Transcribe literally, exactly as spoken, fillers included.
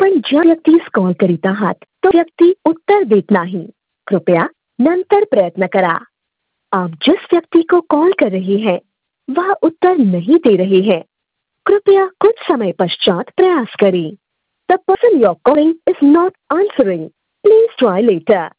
पण ज्या व्यक्तीस कॉल करीत आहात तो व्यक्ती उत्तर देत नहीं। कृपया नंतर प्रयत्न करा। आप जिस व्यक्ति को कॉल कर रहे हैं वह उत्तर नहीं दे रहे हैं। कृपया कुछ समय पश्चात प्रयास करें। The person you're calling is not answering. Please try later.